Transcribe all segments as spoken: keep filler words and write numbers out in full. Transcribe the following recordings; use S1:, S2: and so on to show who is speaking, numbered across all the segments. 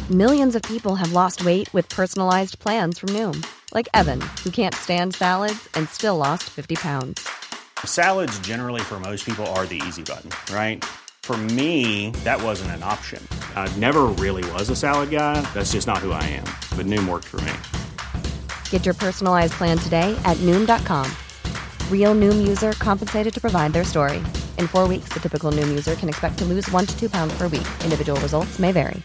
S1: Millions of people have lost weight with personalized plans from Noom. Like Evan, who can't stand salads and still lost fifty pounds.
S2: Salads generally for most people are the easy button, right? For me, that wasn't an option. I never really was a salad guy. That's just not who I am. But Noom worked for me.
S1: Get your personalized plan today at Noom dot com. Real Noom user compensated to provide their story. In four weeks, the typical Noom user can expect to lose one to two pounds per week. Individual results may vary.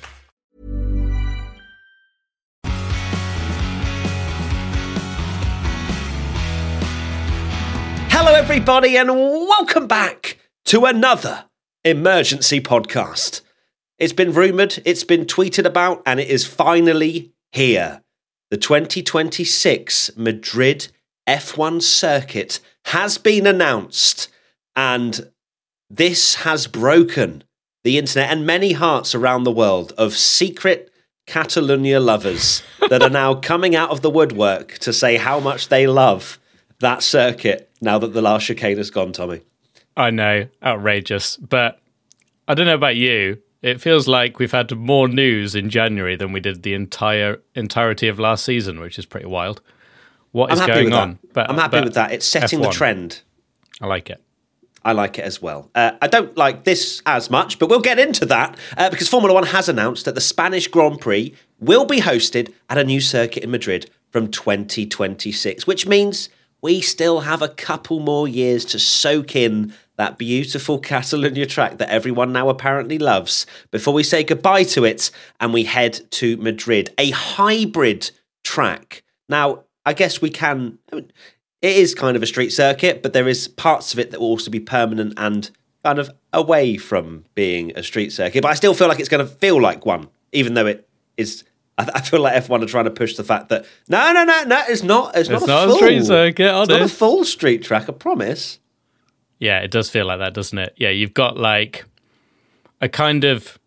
S3: Hello, everybody, and welcome back to another emergency podcast. It's been rumoured, it's been tweeted about, and it is finally here. The twenty twenty-six Madrid F one circuit has been announced, and this has broken the internet and many hearts around the world of secret Catalonia lovers that are now coming out of the woodwork to say how much they love that circuit now that the last chicane has gone, Tommy.
S4: I know, outrageous. But I don't know about you. It feels like we've had more news in January than we did the entire entirety of last season, which is pretty wild. What is going on?
S3: But, I'm happy but with that. It's setting F one. The trend.
S4: I like it.
S3: I like it as well. Uh, I don't like this as much, but we'll get into that uh, because Formula One has announced that the Spanish Grand Prix will be hosted at a new circuit in Madrid from twenty twenty-six, which means we still have a couple more years to soak in that beautiful Catalonia track that everyone now apparently loves before we say goodbye to it and we head to Madrid. A hybrid track. Now, I guess we can... I mean, it is kind of a street circuit, but there is parts of it that will also be permanent and kind of away from being a street circuit. But I still feel like it's going to feel like one, even though it is... I feel like F one are trying to push the fact that no, no, no, no, it's not. It's,
S4: it's
S3: not,
S4: not
S3: a, full,
S4: a street circuit. Honest.
S3: It's not a full street track. I promise.
S4: Yeah, it does feel like that, doesn't it? Yeah, you've got like a kind of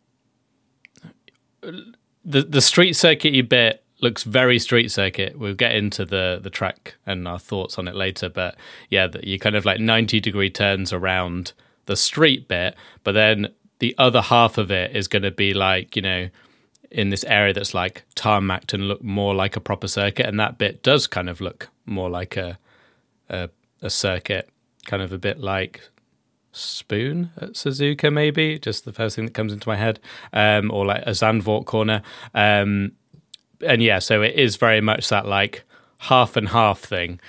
S4: the the street circuity bit looks very street circuit. We'll get into the the track and our thoughts on it later, but yeah, you kind of like ninety degree turns around the street bit, but then the other half of it is going to be like, you know, in this area that's like tarmacked and look more like a proper circuit, and that bit does kind of look more like a a, a circuit, kind of a bit like Spoon at Suzuka, maybe, just the first thing that comes into my head, um, or like a Zandvoort corner. Um, and yeah, so it is very much that like half and half thing.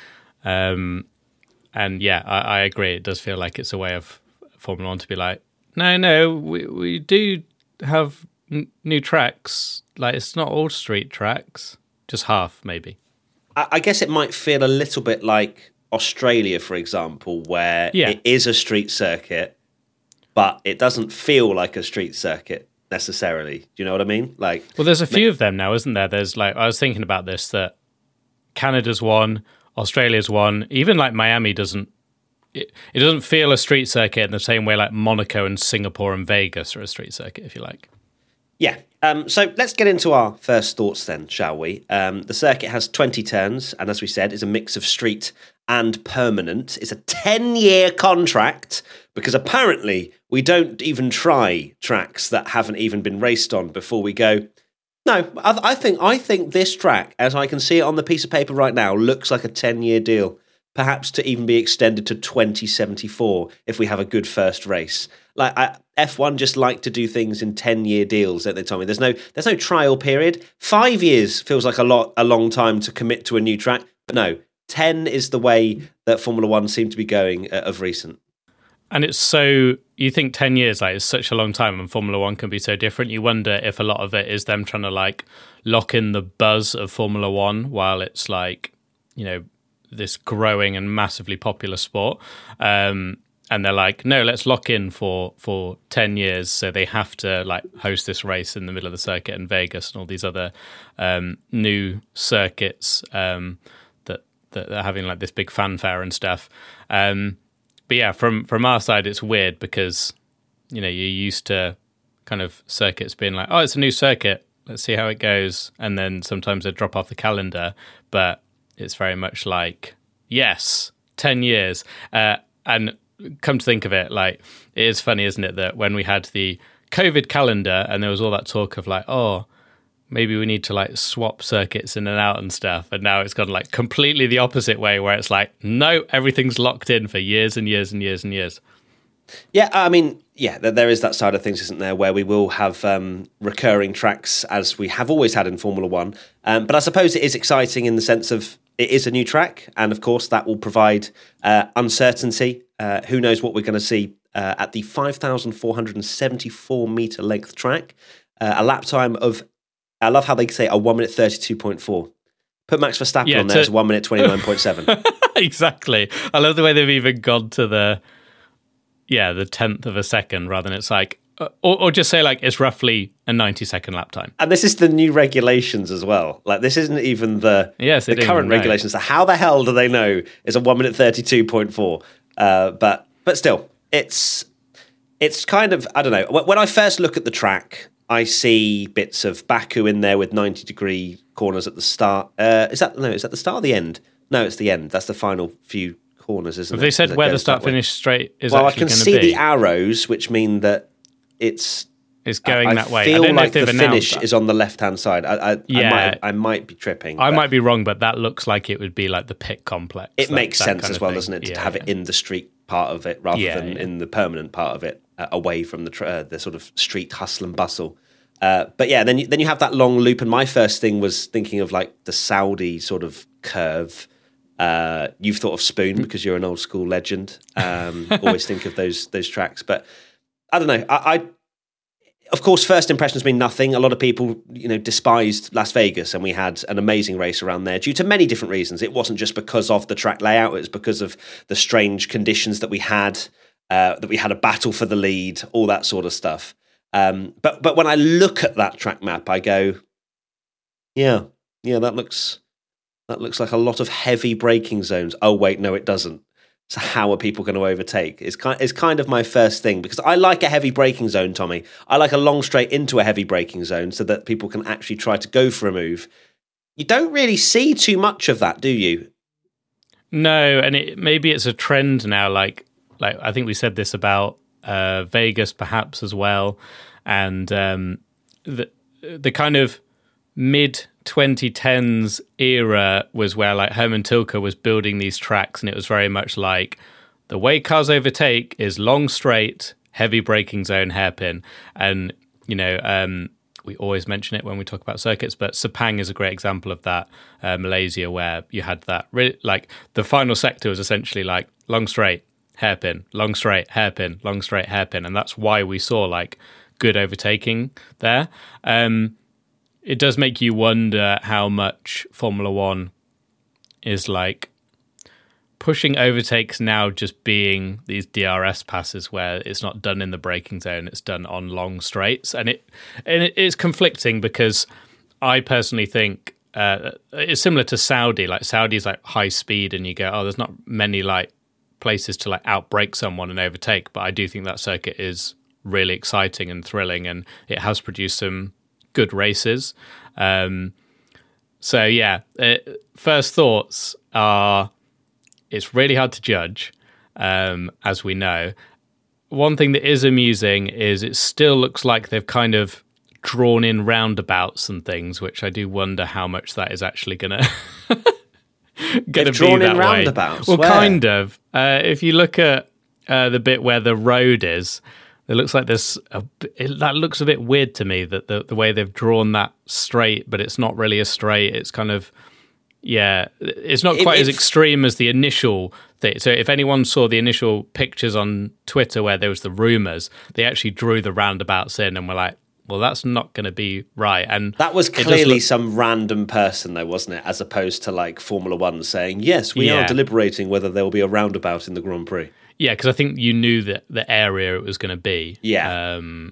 S4: Um, and yeah, I, I agree. It does feel like it's a way of Formula One to be like, no, no, we we do have n- new tracks. Like, it's not all street tracks, just half maybe.
S3: I, I guess it might feel a little bit like Australia, for example, where yeah. it is a street circuit, but it doesn't feel like a street circuit necessarily. Do you know what I mean? Like,
S4: well, there's a few of them now, isn't there? There's like, I was thinking about this, that Canada's one, Australia's one, even like Miami doesn't, it, it doesn't feel a street circuit in the same way like Monaco and Singapore and Vegas are a street circuit, if you like.
S3: Yeah. Um, so let's get into our first thoughts then, shall we? Um, the circuit has twenty turns, and as we said, is a mix of street and permanent. It's a ten-year contract, because apparently we don't even try tracks that haven't even been raced on before we go, no, I, I think I think this track, as I can see it on the piece of paper right now, looks like a ten-year deal, perhaps to even be extended to twenty seventy-four if we have a good first race. Like I, F one just like to do things in ten-year deals, don't they, Tommy? There's no there's no trial period. Five years feels like a lot a long time to commit to a new track, but no, ten is the way that Formula One seem to be going uh, of recent.
S4: And it's so, you think ten years, like, it's such a long time, and Formula One can be so different. You wonder if a lot of it is them trying to like lock in the buzz of Formula One while it's like, you know, this growing and massively popular sport. Um, and they're like, no, let's lock in for, for ten years. So they have to like host this race in the middle of the circuit in Vegas and all these other um, new circuits um, that, that are having like this big fanfare and stuff. Um, but yeah, from, from our side, it's weird because, you know, you're used to kind of circuits being like, oh, it's a new circuit, let's see how it goes. And then sometimes they drop off the calendar, but it's very much like, yes, ten years. Uh, and come to think of it, like, it is funny, isn't it, that when we had the COVID calendar and there was all that talk of like, oh, maybe we need to like swap circuits in and out and stuff. And now it's gone like completely the opposite way, where it's like, no, everything's locked in for years and years and years and years.
S3: Yeah, I mean, yeah, there is that side of things, isn't there, where we will have um, recurring tracks as we have always had in Formula One. Um, but I suppose it is exciting in the sense of it is a new track. And of course, that will provide uh, uncertainty. Uh, who knows what we're going to see uh, at the five thousand four hundred seventy-four metre length track. Uh, a lap time of, I love how they say a one minute thirty-two point four. Put Max Verstappen yeah, on there to... as one minute twenty-nine point seven.
S4: Exactly. I love the way they've even gone to the... Yeah, the tenth of a second rather than it's like, or, or just say like it's roughly a ninety second lap time.
S3: And this is the new regulations as well. Like this isn't even the,
S4: yes,
S3: the current regulations. So how the hell do they know it's a one minute thirty-two point four? Uh, but but still, it's it's kind of, I don't know. When I first look at the track, I see bits of Baku in there with ninety degree corners at the start. Uh, is that no? Is that the start or the end? No, it's the end. That's the final few corners, isn't
S4: Have
S3: it?
S4: they said where the start finish straight is
S3: well,
S4: actually
S3: I can
S4: going to
S3: see
S4: be?
S3: the arrows, which mean that it's
S4: it's going
S3: I,
S4: that way.
S3: I feel
S4: I don't know
S3: like
S4: if they've
S3: the
S4: announced
S3: finish
S4: that.
S3: is on the left hand side. I, I,
S4: yeah.
S3: I, might, I might be tripping.
S4: I might be wrong, but that looks like it would be like the pit complex.
S3: It
S4: that,
S3: makes
S4: that
S3: sense
S4: kind
S3: as
S4: of
S3: well,
S4: thing.
S3: doesn't it, to
S4: yeah,
S3: have
S4: yeah.
S3: it in the street part of it rather
S4: Yeah,
S3: than
S4: yeah.
S3: in the permanent part of it, uh, away from the tr- uh, the sort of street hustle and bustle. Uh, but yeah, then you, then you have that long loop, and my first thing was thinking of like the Saudi sort of curve. Uh, you've thought of Spoon because you're an old school legend. Um, always think of those those tracks, but I don't know. I, I of course, first impressions mean nothing. A lot of people, you know, despised Las Vegas, and we had an amazing race around there due to many different reasons. It wasn't just because of the track layout; it was because of the strange conditions that we had, uh, that we had a battle for the lead, all that sort of stuff. Um, but but when I look at that track map, I go, yeah, yeah, that looks. That looks like a lot of heavy braking zones. Oh, wait, no, it doesn't. So how are people going to overtake? It's kind, it's kind of my first thing, because I like a heavy braking zone, Tommy. I like a long straight into a heavy braking zone so that people can actually try to go for a move. You don't really see too much of that, do you?
S4: No, and it, maybe it's a trend now. Like, like I think we said this about uh, Vegas perhaps as well. And um, the the kind of mid twenty tens era was where like Hermann Tilke was building these tracks, and it was very much like the way cars overtake is long straight, heavy braking zone, hairpin. And you know, um, we always mention it when we talk about circuits, but Sepang is a great example of that. Uh, Malaysia, where you had that really, like the final sector was essentially like long straight, hairpin, long straight, hairpin, long straight, hairpin, and that's why we saw like good overtaking there. Um, It does make you wonder how much Formula One is like pushing overtakes now just being these D R S passes where it's not done in the braking zone, it's done on long straights. And it and it is conflicting because I personally think uh, it's similar to Saudi. Like Saudi is like high speed and you go, oh, there's not many like places to like outbrake someone and overtake. But I do think that circuit is really exciting and thrilling, and it has produced some good races. Um, so yeah, uh, first thoughts are it's really hard to judge, um, as we know. One thing that is amusing is it still looks like they've kind of drawn in roundabouts and things, which I do wonder how much that is actually going to going to be
S3: drawn
S4: that
S3: in
S4: way.
S3: roundabouts?
S4: Well,
S3: Where?
S4: kind of. Uh, if you look at uh, the bit where the road is, it looks like there's a, it, that looks a bit weird to me, that the, the way they've drawn that straight, but it's not really a straight. It's kind of, yeah, it's not quite
S3: it,
S4: as extreme as the initial thing. So if anyone saw the initial pictures on Twitter where there was the rumours, they actually drew the roundabouts in and were like, well, that's not going to be right. And
S3: that was
S4: it does
S3: clearly
S4: look-
S3: some random person, though, wasn't it? As opposed to like Formula One saying, yes, we
S4: Yeah.
S3: are deliberating whether there will be a roundabout in the Grand Prix.
S4: Yeah, because I think you knew that the area it was going to be.
S3: Yeah.
S4: Um,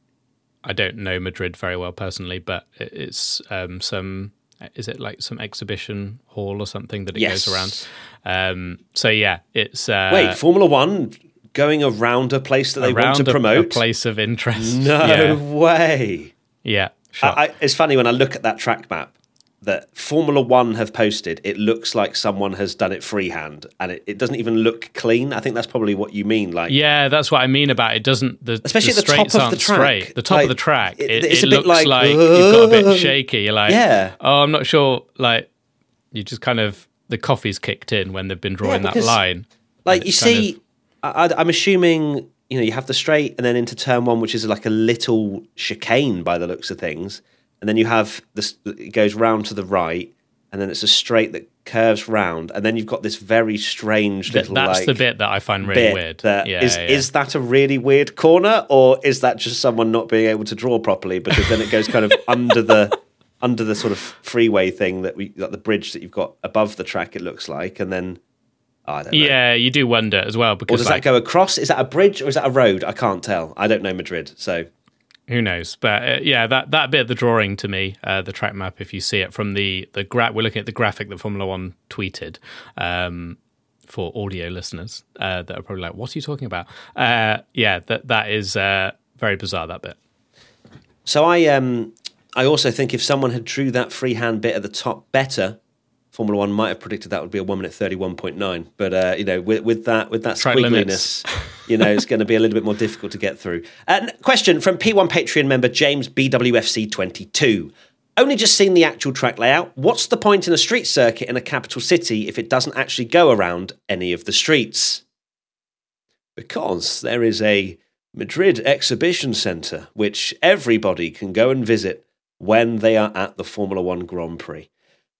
S4: I don't know Madrid very well personally, but it's um, some, is it like some exhibition hall or something that it
S3: Yes.
S4: goes around? Um, so yeah, it's... Uh,
S3: Wait, Formula One going around a place that they want to
S4: around a-
S3: promote?
S4: A place of interest.
S3: No
S4: Yeah.
S3: way.
S4: Yeah. Sure.
S3: I, I, it's funny when I look at that track map. that Formula One have posted, it looks like someone has done it freehand, and it, it doesn't even look clean. I think that's probably what you mean. Like,
S4: yeah, that's what I mean about it. Doesn't the
S3: especially
S4: the
S3: at the top of the track,
S4: straight. The top
S3: like,
S4: of the track,
S3: it,
S4: it,
S3: it's
S4: it
S3: a bit
S4: looks
S3: like,
S4: like you've got a bit shaky. You're like,
S3: yeah.
S4: oh, I'm not sure. Like, you just kind of the coffee's kicked in when they've been drawing
S3: Yeah,
S4: that line.
S3: Like you see,
S4: of,
S3: I, I'm assuming you know you have the straight and then into turn one, which is like a little chicane by the looks of things, and then you have this. It goes round to the right. And then it's a straight that curves round, and then you've got this very strange little.
S4: That's
S3: like,
S4: the bit that I find really weird.
S3: That
S4: yeah,
S3: is,
S4: yeah.
S3: is that a really weird corner, or is that just someone not being able to draw properly? Because then it goes kind of under the under the sort of freeway thing that we like the bridge that you've got above the track. It looks like, and then oh, I don't know.
S4: Yeah, you do wonder as well because
S3: or does
S4: like,
S3: that go across? Is that a bridge or is that a road? I can't tell. I don't know Madrid, so.
S4: Who knows? But uh, yeah, that, that bit of the drawing to me, uh, the track map, if you see it from the, the gra- we're looking at the graphic that Formula One tweeted um, for audio listeners uh, that are probably like, what are you talking about? Uh, yeah, that that is uh, very bizarre, that bit.
S3: So I um I also think if someone had drew that freehand bit at the top better, Formula One might have predicted that would be a one minute thirty-one point nine. But, uh, you know, with, with that with that
S4: Track
S3: squiggliness, you know, it's going to be a little bit more difficult to get through. Uh, question from P one Patreon member James B W F C twenty-two. Only just seen the actual track layout. What's the point in a street circuit in a capital city if it doesn't actually go around any of the streets? Because there is a Madrid Exhibition Centre, which everybody can go and visit when they are at the Formula One Grand Prix.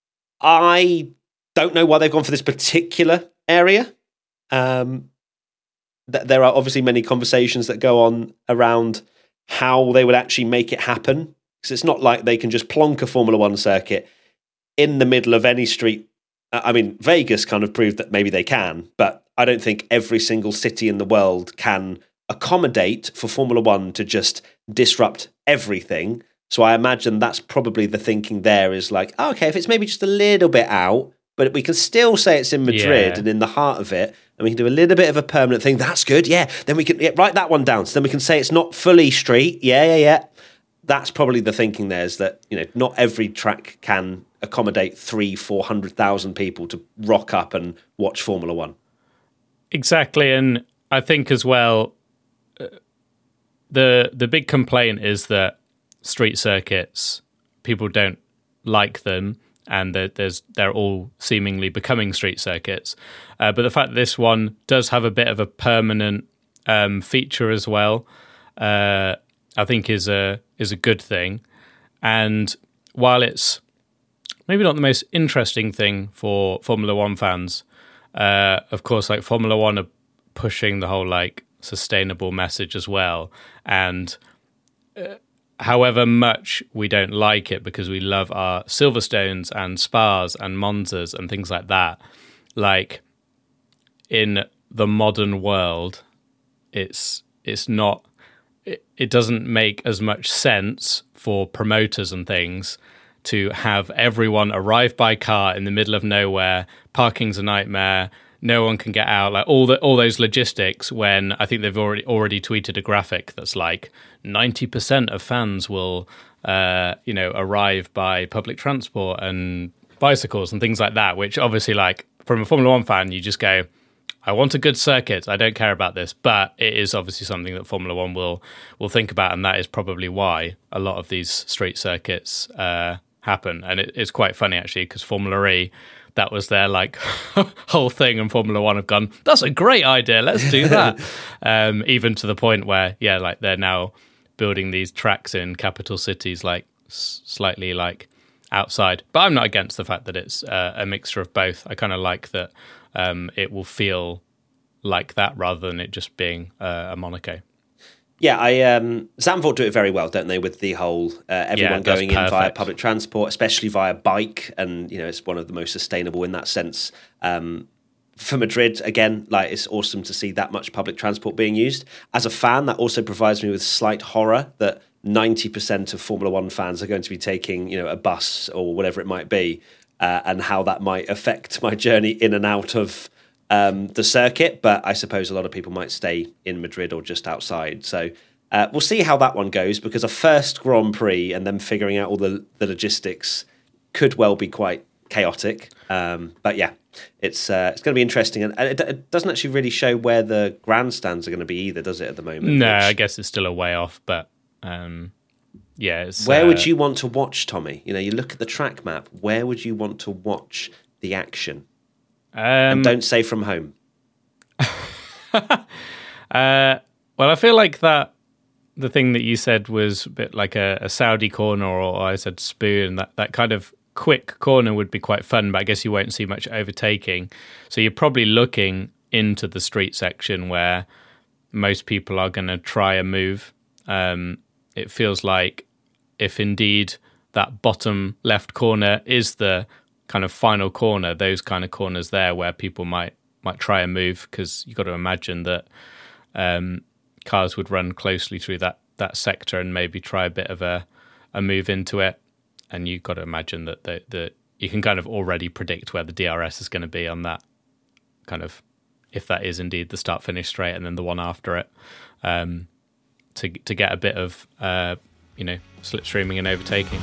S3: I don't know why they've gone for this particular area. Um, th- there are obviously many conversations that go on around how they would actually make it happen. Because it's not like they can just plonk a Formula One circuit in the middle of any street. I mean, Vegas kind of proved that maybe they can, but I don't think every single city in the world can accommodate for Formula One to just disrupt everything. So I imagine that's probably the thinking there is like, oh, okay, if it's maybe just a little bit out, but we can still say it's in Madrid
S4: yeah.
S3: and in the heart of it, and we can do a little bit of a permanent thing. That's good, yeah. Then we can yeah, write that one down. So then we can say it's not fully street. Yeah, yeah, yeah. That's probably the thinking there is that, you know, not every track can accommodate three, four hundred thousand people to rock up and watch Formula One.
S4: Exactly, and I think as well, uh, the the big complaint is that street circuits, people don't like them, and that there's they're all seemingly becoming street circuits. Uh, but the fact that this one does have a bit of a permanent um, feature as well, uh, I think is a is a good thing. And while it's maybe not the most interesting thing for Formula One fans, uh, of course, like Formula One are pushing the whole like sustainable message as well, and uh, however much we don't like it because we love our Silverstones and Spas and Monzas and things like that, like in the modern world, it's it's not it, it doesn't make as much sense for promoters and things to have everyone arrive by car in the middle of nowhere, parking's a nightmare, no one can get out, like all the all those logistics, when I think they've already already tweeted a graphic that's like ninety percent of fans will uh, you know, arrive by public transport and bicycles and things like that, which obviously, like, from a Formula One fan, you just go, I want a good circuit, I don't care about this. But it is obviously something that Formula One will will think about, and that is probably why a lot of these street circuits uh, happen. And it, it's quite funny, actually, because Formula E, that was their like whole thing, and Formula One have gone, that's a great idea, let's do that. um, even to the point where, yeah, like they're now building these tracks in capital cities, like s- slightly like outside. But I'm not against the fact that it's uh, a mixture of both. I kind of like that um, it will feel like that rather than it just being uh, a Monaco.
S3: Yeah, I um, Zandvoort do it very well, don't they? With the whole uh, everyone
S4: Yeah,
S3: going in
S4: that's
S3: via
S4: perfect.
S3: public transport, especially via bike, and you know it's one of the most sustainable in that sense. Um, for Madrid, again, like it's awesome to see that much public transport being used. As a fan, that also provides me with slight horror that ninety percent of Formula One fans are going to be taking, you know, a bus or whatever it might be, uh, and how that might affect my journey in and out of Um, the circuit. But I suppose a lot of people might stay in Madrid or just outside. So uh, we'll see how that one goes, because a first Grand Prix and then figuring out all the, the logistics could well be quite chaotic. Um, but yeah, it's uh, it's going to be interesting, and it, it doesn't actually really show where the grandstands are going to be either, does it? At the moment,
S4: no,
S3: which,
S4: I guess it's still a way off. But um, yeah, it's,
S3: where
S4: uh,
S3: would you want to watch, Tommy? You know, you look at the track map. Where would you want to watch the action?
S4: Um,
S3: and don't say from home.
S4: uh, well, I feel like that. The thing that you said was a bit like a, a Saudi corner, or I said spoon. That that kind of quick corner would be quite fun, but I guess you won't see much overtaking. So you're probably looking into the street section where most people are going to try a move. Um, it feels like if indeed that bottom left corner is the kind of final corner, those kind of corners there where people might might try a move, because you've got to imagine that um, cars would run closely through that, that sector and maybe try a bit of a, a move into it. And you've got to imagine that the, the you can kind of already predict where the D R S is going to be on that kind of, if that is indeed the start-finish straight and then the one after it, um, to to get a bit of, uh, you know, slipstreaming and overtaking.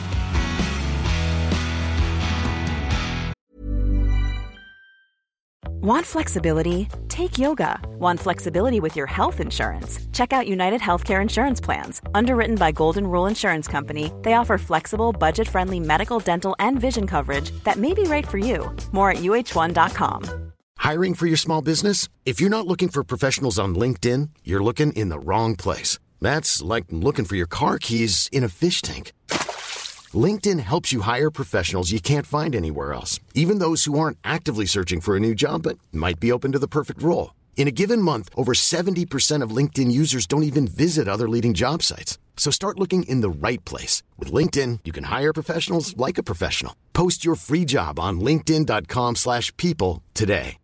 S5: Want flexibility? Take yoga. Want flexibility with your health insurance? Check out United Healthcare Insurance Plans. Underwritten by Golden Rule Insurance Company, they offer flexible, budget-friendly medical, dental, and vision coverage that may be right for you. More at U H one dot com.
S6: Hiring for your small business? If you're not looking for professionals on LinkedIn, you're looking in the wrong place. That's like looking for your car keys in a fish tank. LinkedIn helps you hire professionals you can't find anywhere else, even those who aren't actively searching for a new job but might be open to the perfect role. In a given month, over seventy percent of LinkedIn users don't even visit other leading job sites. So start looking in the right place. With LinkedIn, you can hire professionals like a professional. Post your free job on linkedin dot com slash people today.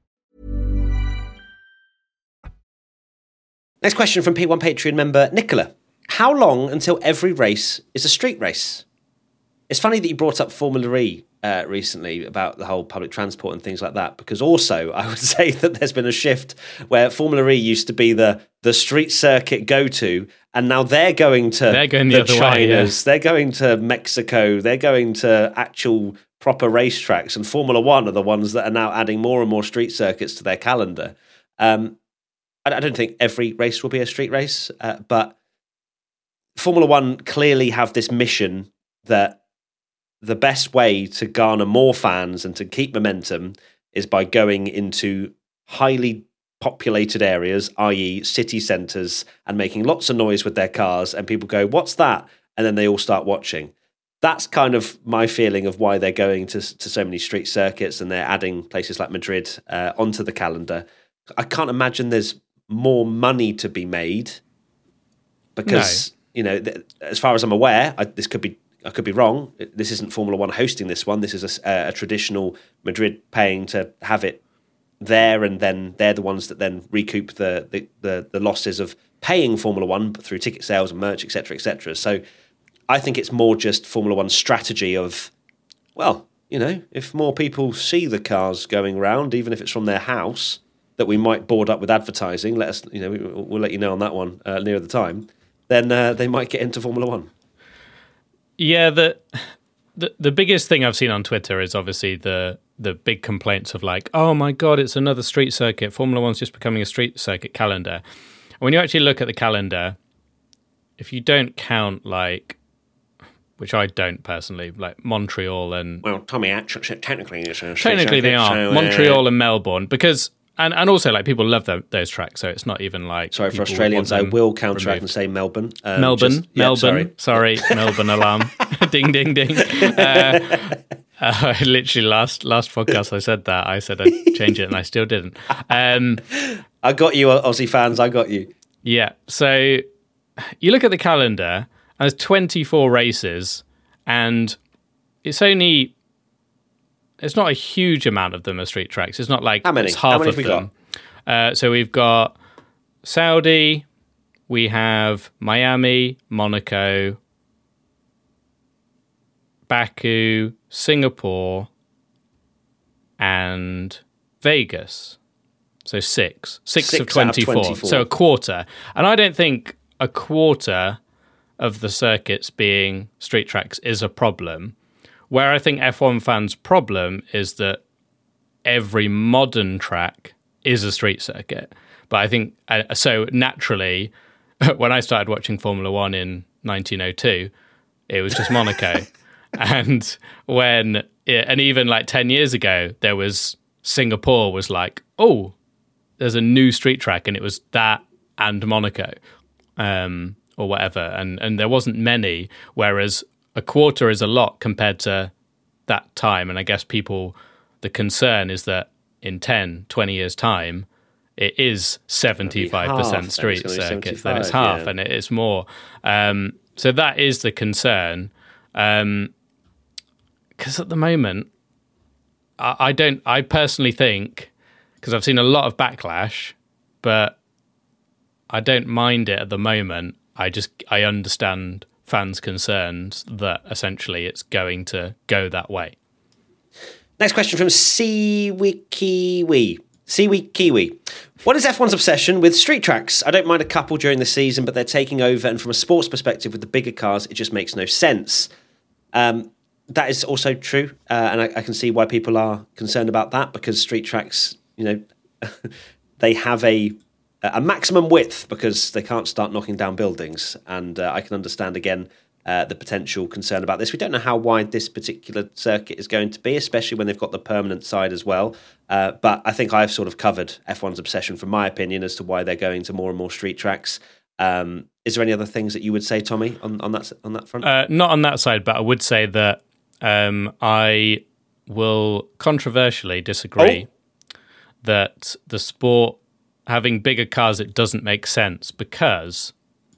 S3: Next question from P one Patreon member Nicola. How long until every race is a street race? It's funny that you brought up Formula E uh, recently about the whole public transport and things like that, because also I would say that there's been a shift where Formula E used to be the the street circuit go-to, and now they're going to
S4: they're going the,
S3: the
S4: other
S3: Chinas,
S4: way, yeah.
S3: They're going to Mexico, they're going to actual proper racetracks, and Formula One are the ones that are now adding more and more street circuits to their calendar. Um, I, I don't think every race will be a street race, uh, but Formula One clearly have this mission that the best way to garner more fans and to keep momentum is by going into highly populated areas, that is city centres, and making lots of noise with their cars, and people go, what's that? And then they all start watching. That's kind of my feeling of why they're going to, to so many street circuits, and they're adding places like Madrid uh, onto the calendar. I can't imagine there's more money to be made because, no. you know, th- as far as I'm aware, I, this could be I could be wrong. This isn't Formula One hosting this one. This is a, a traditional Madrid paying to have it there, and then they're the ones that then recoup the the, the, the losses of paying Formula One through ticket sales and merch, et cetera, et cetera. So I think it's more just Formula One's strategy of, well, you know, if more people see the cars going around, even if it's from their house, that we might board up with advertising. Let us, you know, we'll, we'll let you know on that one uh, near the time. Then uh, they might get into Formula One.
S4: Yeah, the, the the biggest thing I've seen on Twitter is obviously the the big complaints of like, oh my God, it's another street circuit. Formula One's just becoming a street circuit calendar. And when you actually look at the calendar, if you don't count like, which I don't personally, like Montreal and...
S3: Well, Tommy, actually, technically it's a street
S4: Technically
S3: circuit,
S4: they are.
S3: so, uh,
S4: Montreal and Melbourne, because... And and also, like, people love the, those tracks, so it's not even like...
S3: Sorry, for Australians, I will counteract
S4: removed.
S3: and say Melbourne. Um,
S4: Melbourne,
S3: just, yeah,
S4: Melbourne, sorry, sorry Melbourne alarm. Ding, ding, ding. Uh, uh, literally, last last podcast I said that. I said I'd change it, and I still didn't. Um,
S3: I got you, Aussie fans, I got you.
S4: Yeah, so you look at the calendar, and there's twenty-four races, and it's only... It's not a huge amount of them are street tracks. It's not like
S3: How many?
S4: it's half
S3: How many
S4: of
S3: have we
S4: them. Uh, so we've got Saudi, we have Miami, Monaco, Baku, Singapore, and Vegas. So six. Six,
S3: Six
S4: of twenty-four.
S3: out of twenty-four.
S4: So a quarter. And I don't think a quarter of the circuits being street tracks is a problem. where I think F one fans' problem is that every modern track is a street circuit. But I think, uh, so naturally, when I started watching Formula One in nineteen oh two, it was just Monaco. And when, and even like ten years ago, there was, Singapore was like, oh, there's a new street track, and it was that and Monaco, um, or whatever. And, and there wasn't many, whereas a quarter is a lot compared to that time. And I guess people, the concern is that in ten, twenty years' time, it is seventy-five percent
S3: half,
S4: street circuit, then it's half, yeah. And it is more. Um, so that is the concern. Um, because at the moment, I, I don't, I personally think, because I've seen a lot of backlash, but I don't mind it at the moment. I just, I understand fans' concerns that essentially it's going to go that way.
S3: Next question from Seaweed Kiwi. Seaweed Kiwi. What is F one's obsession with street tracks? I don't mind a couple during the season, but they're taking over. And from a sports perspective, with the bigger cars, it just makes no sense. Um, that is also true. Uh, and I, I can see why people are concerned about that, because street tracks, you know, they have a a maximum width because they can't start knocking down buildings. And uh, I can understand, again, Uh, the potential concern about this. We don't know how wide this particular circuit is going to be, especially when they've got the permanent side as well. Uh, but I think I've sort of covered F one's obsession, from my opinion, as to why they're going to more and more street tracks. Um, is there any other things that you would say, Tommy, on, on that on that front?
S4: Uh, not on that side, but I would say that um, I will controversially disagree oh. that the sport, having bigger cars, it doesn't make sense, because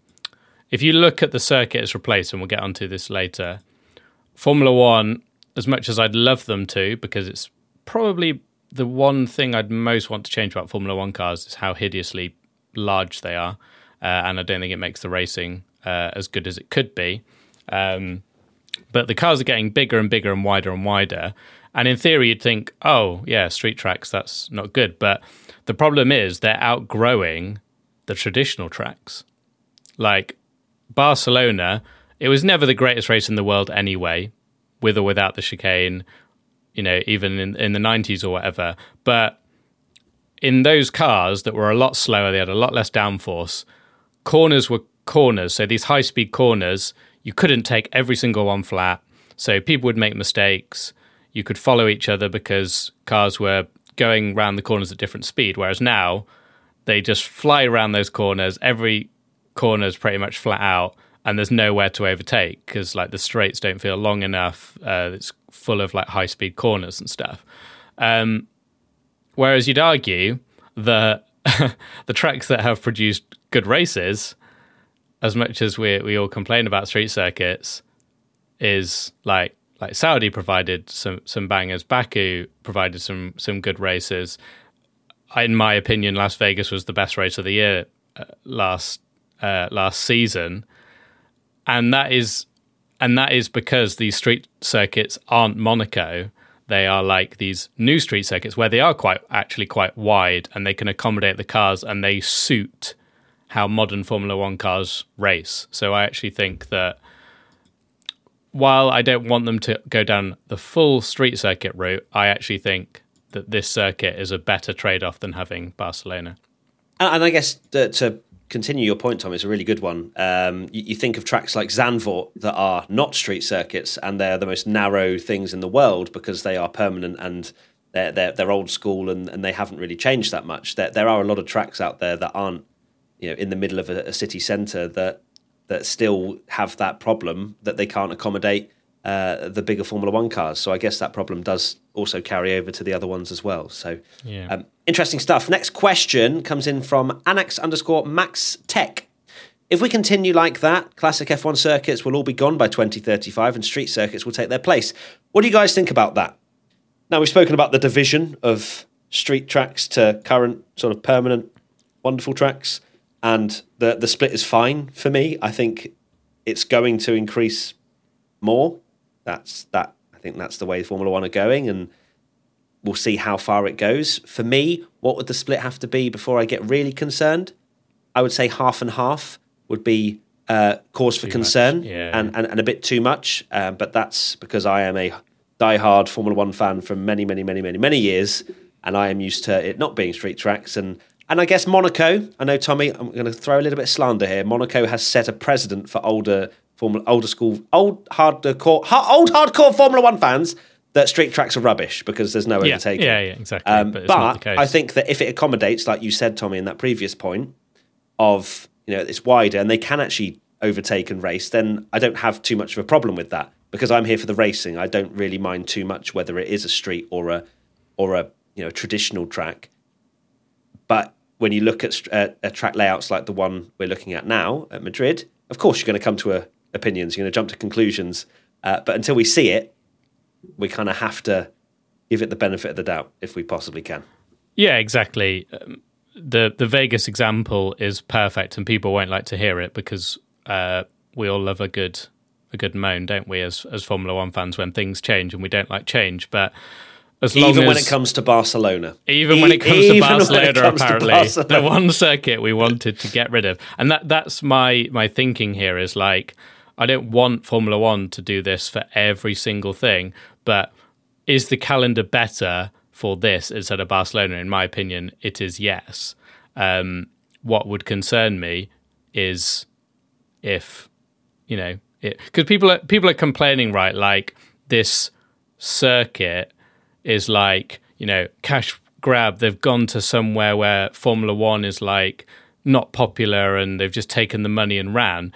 S4: if you look at the circuit it's replaced, and we'll get onto this later, Formula One, as much as I'd love them to, because it's probably the one thing I'd most want to change about Formula One cars is how hideously large they are, uh, and I don't think it makes the racing uh, as good as it could be. Um, but the cars are getting bigger and bigger and wider and wider, and in theory you'd think, oh yeah, street tracks, that's not good. But the problem is they're outgrowing the traditional tracks. Like Barcelona, it was never the greatest race in the world anyway, with or without the chicane, you know, even in, in the nineties or whatever. But in those cars that were a lot slower, they had a lot less downforce, corners were corners. So these high-speed corners, you couldn't take every single one flat. So people would make mistakes. You could follow each other because cars were going around the corners at different speed, whereas now they just fly around those corners. Every corners pretty much flat out, and there's nowhere to overtake because like the straights don't feel long enough. Uh, it's full of like high speed corners and stuff. Um, whereas you'd argue that the tracks that have produced good races, as much as we we all complain about street circuits, is like like Saudi provided some some bangers, Baku provided some some good races. In my opinion, Las Vegas was the best race of the year uh, last. Uh, last season, and that is and that is because these street circuits aren't Monaco. They are like these new street circuits where they are quite actually quite wide, and they can accommodate the cars, and they suit how modern Formula One cars race. So I actually think that while I don't want them to go down the full street circuit route, I actually think that this circuit is a better trade-off than having Barcelona.
S3: And I guess to, to continue your point, Tom, is a really good one. Um, you, you think of tracks like Zandvoort that are not street circuits, and they're the most narrow things in the world because they are permanent and they're they're, they're old school, and, and they haven't really changed that much. There, there are a lot of tracks out there that aren't, you know, in the middle of a, a city centre that that still have that problem that they can't accommodate uh, the bigger Formula One cars. So I guess that problem does also carry over to the other ones as well. So
S4: yeah.
S3: um, interesting stuff. Next question comes in from Annex underscore Max Tech. If we continue like that, classic F one circuits will all be gone by twenty thirty-five and street circuits will take their place. What do you guys think about that? Now, we've spoken about the division of street tracks to current sort of permanent wonderful tracks, and the, the split is fine for me. I think it's going to increase more. That's that. I think that's the way Formula One are going, and we'll see how far it goes. For me, what would the split have to be before I get really concerned? I would say half and half would be uh, cause for
S4: Too
S3: concern
S4: much, yeah.
S3: and, and, and a bit too much. Uh, but that's because I am a diehard Formula One fan from many, many, many, many, many years, and I am used to it not being street tracks. And, and I guess Monaco, I know, Tommy, I'm going to throw a little bit of slander here. Monaco has set a precedent for older Formula, older school, old hardcore, old hardcore Formula One fans that street tracks are rubbish because there's no
S4: yeah,
S3: overtaking.
S4: Yeah, yeah, exactly.
S3: Um,
S4: but it's
S3: but
S4: not the case.
S3: I think that if it accommodates, like you said, Tommy, in that previous point, of, you know, it's wider and they can actually overtake and race, then I don't have too much of a problem with that because I'm here for the racing. I don't really mind too much whether it is a street or a or a you know traditional track. But when you look at uh, uh, track layouts like the one we're looking at now at Madrid, of course you're going to come to a, opinions. You're going to jump to conclusions. Uh, but until we see it, we kind of have to give it the benefit of the doubt if we possibly can.
S4: Yeah, exactly. Um, the the Vegas example is perfect, and people won't like to hear it because uh, we all love a good a good moan, don't we, as as Formula One fans when things change, and we don't like change. But as long
S3: even
S4: as,
S3: when it comes to Barcelona,
S4: even when it comes
S3: e-
S4: to Barcelona,
S3: comes
S4: apparently
S3: to Barcelona.
S4: the one circuit we wanted to get rid of, and that that's my my thinking here is like I don't want Formula One to do this for every single thing, but is the calendar better for this instead of Barcelona? In my opinion, it is yes. Um, what would concern me is if, you know, because people are, people are complaining, right? Like this circuit is like, you know, cash grab. They've gone to somewhere where Formula One is like not popular and they've just taken the money and ran.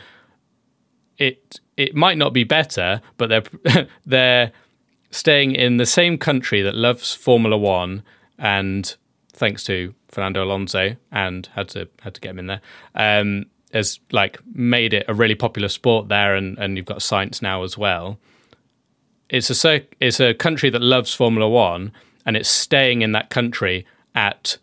S4: It it might not be better, but they're they're staying in the same country that loves Formula One, and thanks to Fernando Alonso, and had to had to get him in there, um, has like made it a really popular sport there, and, and you've got Sainz now as well. It's a it's a country that loves Formula One, and it's staying in that country at.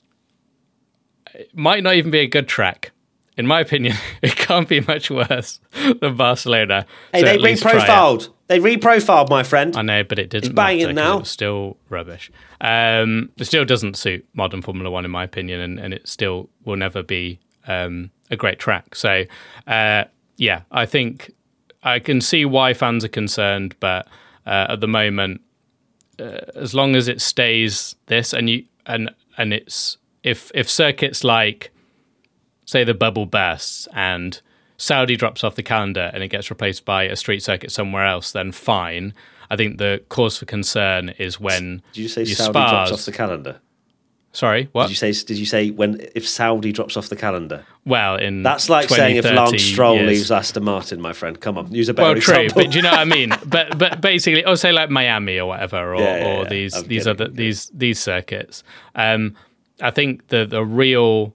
S4: It might not even be a good track. In my opinion, it can't be much worse than Barcelona.
S3: Hey,
S4: so
S3: they
S4: at least try it.
S3: reprofiled. They reprofiled, my friend.
S4: I know, but it didn't
S3: It's banging
S4: matter 'cause
S3: now.
S4: It was still rubbish. Um, it still doesn't suit modern Formula One, in my opinion, and, and it still will never be um, a great track. So, uh, yeah, I think I can see why fans are concerned, but uh, at the moment, uh, as long as it stays this, and you and and it's if if circuits like, say, the bubble bursts and Saudi drops off the calendar and it gets replaced by a street circuit somewhere else, then fine. I think the cause for concern is when
S3: Did you say
S4: your
S3: Saudi
S4: Spas,
S3: drops off the calendar?
S4: Sorry, what?
S3: Did you say? Did you say when if Saudi drops off the calendar?
S4: Well, in
S3: That's like
S4: twenty,
S3: saying if
S4: thirty
S3: Lance Stroll
S4: years.
S3: leaves Aston Martin, my friend. Come on, use a better
S4: Well, true,
S3: example.
S4: but do you know what I mean? But but basically, or say like Miami or whatever, or,
S3: Yeah, yeah,
S4: or
S3: yeah.
S4: these
S3: I'm
S4: these
S3: kidding,
S4: other these these circuits. Um, I think the the real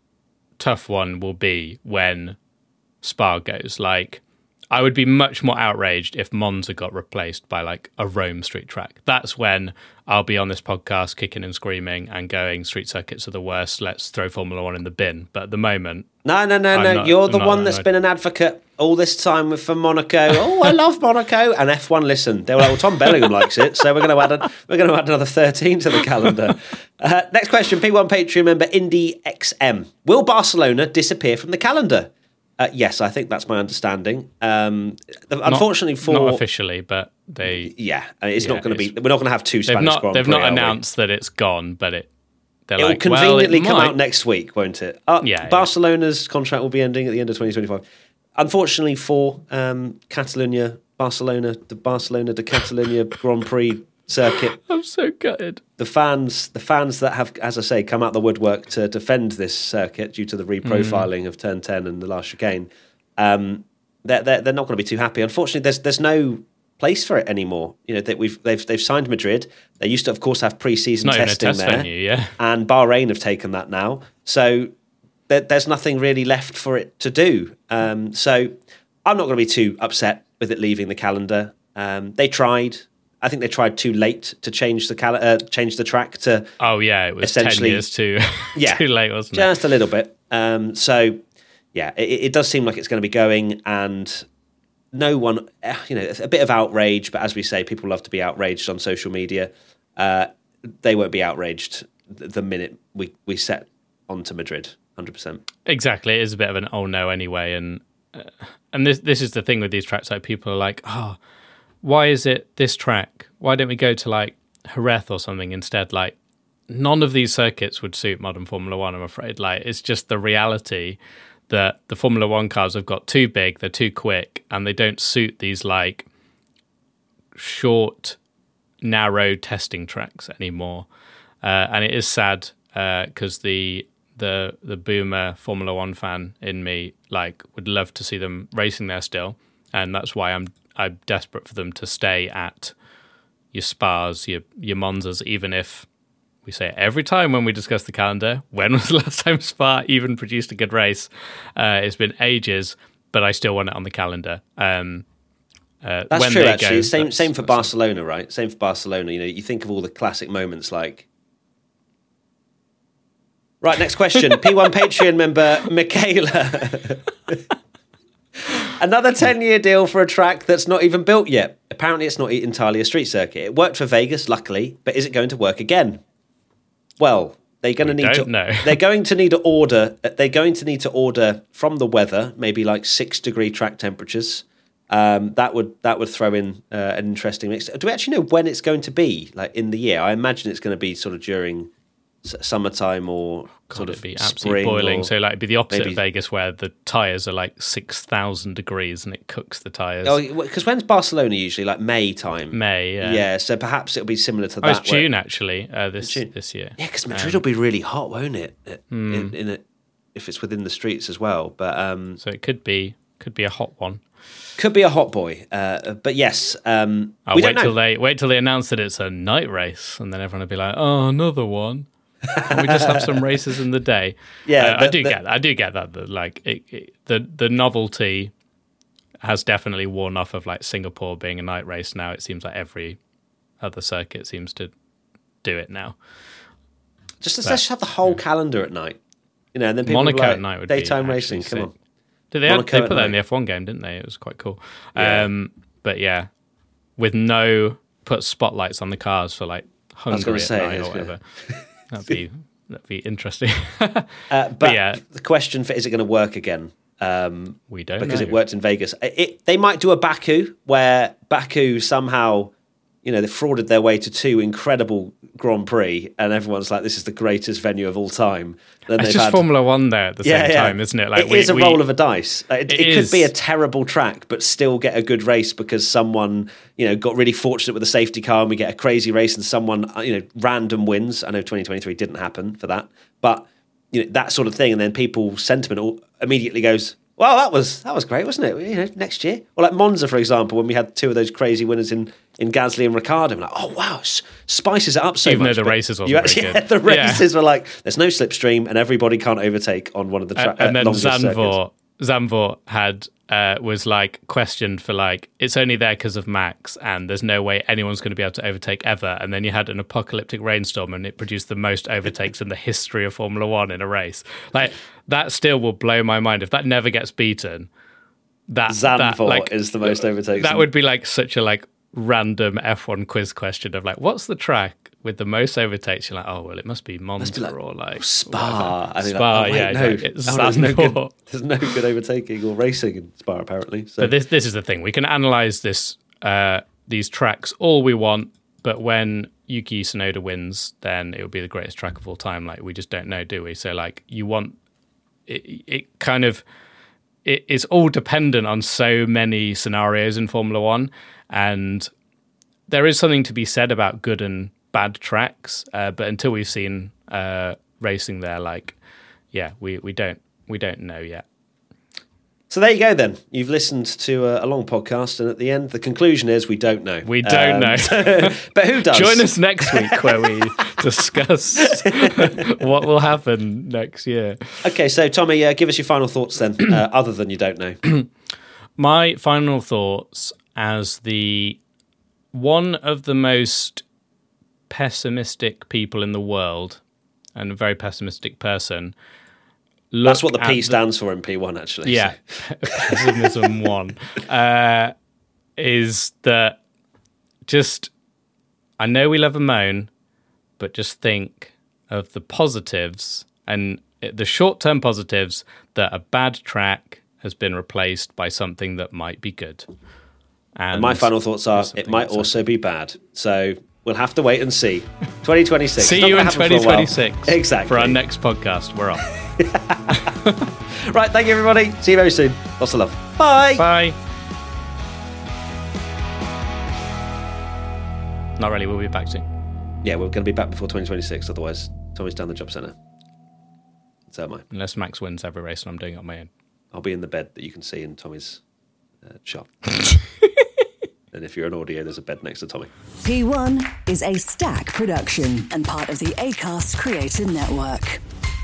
S4: tough one will be when Spa goes. Like, I would be much more outraged if Monza got replaced by like a Rome street track. That's when I'll be on this podcast kicking and screaming and going, street circuits are the worst, let's throw Formula One in the bin. But at the moment,
S3: No, no, no,
S4: I'm
S3: no.
S4: not-
S3: You're
S4: I'm
S3: the
S4: not
S3: one
S4: that
S3: that's
S4: annoyed.
S3: been an advocate all this time with for Monaco. Oh, I love Monaco. And F one, listen, they were like, well, Tom Bellingham likes it, so we're going to add a, we're going to add another thirteen to the calendar. Uh, next question, P one Patreon member Indy X M. Will Barcelona disappear from the calendar? Uh, yes, I think that's my understanding. Um, the-
S4: not-
S3: unfortunately for
S4: not officially, but they
S3: yeah, I mean, it's
S4: Yeah,
S3: not going to be.
S4: it's-
S3: We're not going to have two
S4: they've
S3: Spanish
S4: not
S3: Grand
S4: they've
S3: Prix,
S4: not
S3: are we?
S4: announced that it's gone, but it they're
S3: It will
S4: like,
S3: conveniently
S4: well, it
S3: come
S4: might.
S3: out next week, won't it? Uh,
S4: Yeah, yeah.
S3: Barcelona's contract will be ending at the end of twenty twenty-five. Unfortunately for um, Catalonia, Barcelona, the Barcelona de Catalunya Grand Prix circuit,
S4: I'm so gutted.
S3: the fans, the fans that have, as I say, come out the woodwork to defend this circuit due to the reprofiling
S4: Mm.
S3: of Turn ten and the last chicane, um, they're, they're, they're not going to be too happy. Unfortunately, there's there's no place for it anymore. You know that we've they've they've signed Madrid. They used to, of course, have pre-season
S4: Not even a
S3: testing
S4: test
S3: there,
S4: venue, yeah.
S3: and Bahrain have taken that now. So there, there's nothing really left for it to do. Um, so I'm not going to be too upset with it leaving the calendar. Um, they tried. I think they tried too late to change the cal- uh, change the track to
S4: Oh yeah, it was ten
S3: essentially-
S4: years too
S3: Yeah.
S4: too late, wasn't it?
S3: just a little bit. Um, so yeah, it, it does seem like it's going to be going, and no one, eh, you know, a bit of outrage. But as we say, people love to be outraged on social media. Uh, they won't be outraged the minute we we set onto Madrid. one hundred percent.
S4: Exactly, it is a bit of an oh no anyway, and uh, and this this is the thing with these tracks. Like people are like, oh, why is it this track? Why don't we go to like Jerez or something instead? Like, none of these circuits would suit modern Formula One, I'm afraid. Like, it's just the reality that the Formula One cars have got too big, they're too quick, and they don't suit these like short, narrow testing tracks anymore. Uh, and it is sad because uh, the the the boomer Formula One fan in me like would love to see them racing there still, and that's why I'm I'm desperate for them to stay at your Spas, your your Monzas, even if we say it every time when we discuss the calendar. When was the last time Spa even produced a good race? Uh, it's been ages, but I still want it on the calendar. Um, uh,
S3: that's
S4: when
S3: true,
S4: they
S3: actually.
S4: Go,
S3: same
S4: that's,
S3: same for
S4: that's
S3: Barcelona, it. right? Same for Barcelona. You know, you think of all the classic moments like. Right, next question. P one Patreon member Michaela. Another ten-year deal for a track that's not even built yet. Apparently, it's not entirely a street circuit. It worked for Vegas, luckily, but is it going to work again? Well, they're going to need to.
S4: Know.
S3: They're going to need to order. They're going to need to order from the weather, maybe like six-degree track temperatures. Um, that would that would throw in uh, an interesting mix. Do we actually know when it's going to be? Like in the year, I imagine it's going to be sort of during summertime or
S4: God,
S3: sort of
S4: it'd be absolutely
S3: spring
S4: boiling.
S3: or
S4: So like it'd be the opposite
S3: maybe...
S4: of Vegas, where the tires are like six thousand degrees and it cooks the tires.
S3: Oh, because when's Barcelona usually? Like May time.
S4: May, yeah.
S3: Yeah, so perhaps it'll be similar to
S4: oh,
S3: that.
S4: It's June
S3: where...
S4: actually. Uh, this
S3: June.
S4: this year.
S3: Yeah, because Madrid
S4: um,
S3: will be really hot, won't it?
S4: hmm.
S3: In, in it, if it's within the streets as well. But um,
S4: so it could be could be a hot one.
S3: Could be a hot boy. Uh, but yes, um,
S4: I'll
S3: we
S4: wait
S3: don't know.
S4: till they wait till they announce that it's a night race, and then everyone will be like, "Oh, another one." Can we just have some races in the day?
S3: Yeah,
S4: uh,
S3: the,
S4: I do
S3: the,
S4: get that. I do get that. that like it, it, the the novelty has definitely worn off of like Singapore being a night race. Now it seems like every other circuit seems to do it now.
S3: Just let's
S4: but,
S3: just have the whole yeah. calendar at night. You know, and then people
S4: Monaco
S3: like,
S4: at night would
S3: daytime
S4: be
S3: racing. Come
S4: sick.
S3: on,
S4: did they? Had, they put that
S3: night.
S4: in the F one game, didn't they? It was quite cool.
S3: Yeah.
S4: Um, but yeah, with no put spotlights on the cars for like Hungary at
S3: say,
S4: night or whatever. That'd be. That'd be interesting.
S3: uh, but,
S4: but yeah,
S3: the question for is it going to work again? Um,
S4: we don't
S3: because
S4: know.
S3: it worked in Vegas. It, it, they might do a Baku where Baku somehow, you know, they frauded their way to two incredible Grand Prix, and everyone's like, "This is the greatest venue of all time." Then
S4: it's
S3: they've
S4: just
S3: had,
S4: Formula One there at the
S3: yeah,
S4: same
S3: yeah.
S4: time, isn't it? Like
S3: it
S4: we,
S3: is a
S4: we,
S3: roll of a dice. It,
S4: it,
S3: it
S4: is.
S3: could be a terrible track, but still get a good race because someone, you know, got really fortunate with a safety car, and we get a crazy race, and someone, you know, random wins. I know twenty twenty-three didn't happen for that, but you know that sort of thing, and then people's sentiment all immediately goes, "Well, that was that was great, wasn't it? You know, next year." Or like Monza, for example, when we had two of those crazy winners in, in Gasly and Ricciardo, I'm like, "Oh wow, spices it up so
S4: Even
S3: much."
S4: though the races wasn't
S3: you actually,
S4: very
S3: yeah,
S4: good.
S3: the races
S4: yeah.
S3: were like, "There's no slipstream, and everybody can't overtake on one of the tra-
S4: uh, and
S3: uh,
S4: then
S3: longest
S4: Zandvoort,
S3: circuits."
S4: Zandvoort had uh, was like questioned for like it's only there because of Max, and there's no way anyone's going to be able to overtake ever. And then you had an apocalyptic rainstorm, and it produced the most overtakes in the history of Formula One in a race. Like that still will blow my mind if that never gets beaten. That
S3: Zandvoort
S4: that, like,
S3: is the most overtakes.
S4: That would be like such a like random F one quiz question of like, what's the track with the most overtakes? You're like, oh well, it must be Monza
S3: must be like,
S4: or like
S3: Spa. I think
S4: Spa,
S3: like, oh, wait,
S4: yeah,
S3: no,
S4: exactly. It's
S3: oh, there's, no good,
S4: Zandvoort.
S3: there's no good overtaking or racing in Spa apparently. So.
S4: But this this is the thing. We can analyze this uh, these tracks all we want, but when Yuki Tsunoda wins, then it will be the greatest track of all time. Like we just don't know, do we? So like you want it. It kind of it, it's all dependent on so many scenarios in Formula One, and there is something to be said about good and bad tracks. Uh, but until we've seen uh, racing there, like yeah, we, we don't we don't know yet.
S3: So there you go then. You've listened to a, a long podcast, and at the end, the conclusion is we don't know.
S4: We don't
S3: um,
S4: know.
S3: But who does?
S4: Join us next week where we discuss what will happen next year.
S3: Okay, so Tommy, uh, give us your final thoughts then, uh, other than you don't know.
S4: My final thoughts as the one of the most pessimistic people in the world and a very pessimistic person.
S3: That's what the P
S4: the,
S3: stands for in P one, actually.
S4: Yeah, so. Pessimism one uh, is that just, I know we love a moan, but just think of the positives and the short-term positives that a bad track has been replaced by something that might be good. And,
S3: and my final thoughts are it might also be bad. So we'll have to wait and see. twenty twenty-six.
S4: See you in twenty twenty-six.
S3: Exactly.
S4: For our next podcast. We're off.
S3: Right, thank you, everybody. See you very soon. Lots of love. Bye.
S4: Bye. Not really. We'll be back soon.
S3: Yeah, we're going to be back before twenty twenty-six. Otherwise, Tommy's down the job centre. So am I.
S4: Unless Max wins every race and I'm doing it on my own.
S3: I'll be in the bed that you can see in Tommy's uh, shop. And if you're an audio, there's a bed next to Tommy.
S7: P one is a Stack production and part of the Acast Creator Network.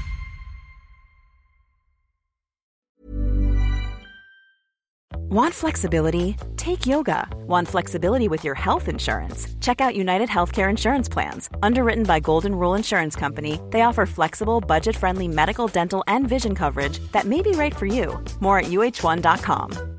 S5: Want flexibility? Take yoga. Want flexibility with your health insurance? Check out United Healthcare Insurance Plans. Underwritten by Golden Rule Insurance Company, they offer flexible, budget-friendly medical, dental, and vision coverage that may be right for you. More at U H one dot com.